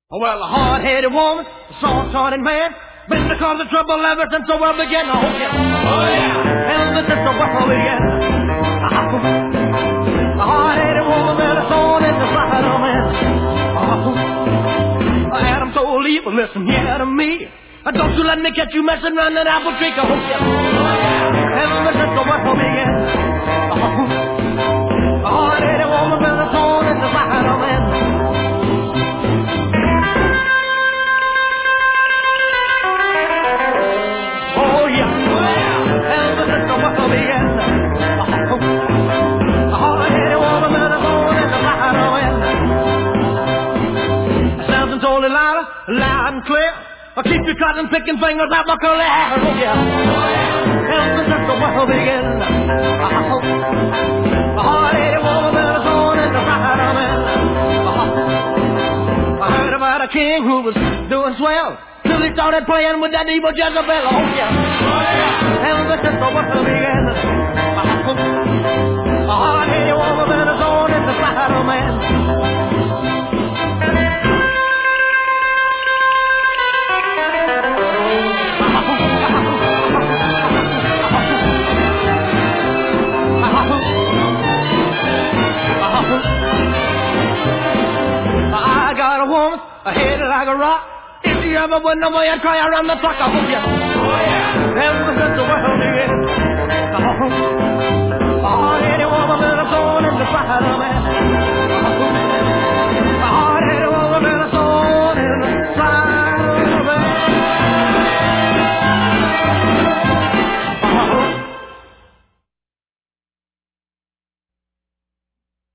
Well, a hard-headed woman, a soft-hearted man, been the cause of trouble ever since the world began. Oh, yeah. Oh, yeah. Ever since the world began. A hard-headed woman and a thorn in the side of man. Adam told Eve, listen here to me. Don't you let me catch you messing around that apple tree. Oh, yeah. Oh, yeah. Ever since the world began. A hard-headed woman and a thorn in the side of man. Loud and clear. Keep your cotton picking fingers out my curly hair. Oh yeah. Ever since the world began. A hard-headed woman and a thorn in the side of man. I heard about a king who was doing swell till he started playing with that evil Jezebel. Oh yeah. Ever since the world began. A hard-headed woman and a thorn in the side of man. I got a woman, a head like a rock. If you ever went away and cry around the clock, I hope you. Oh yeah. Ever since the world began. A hard-headed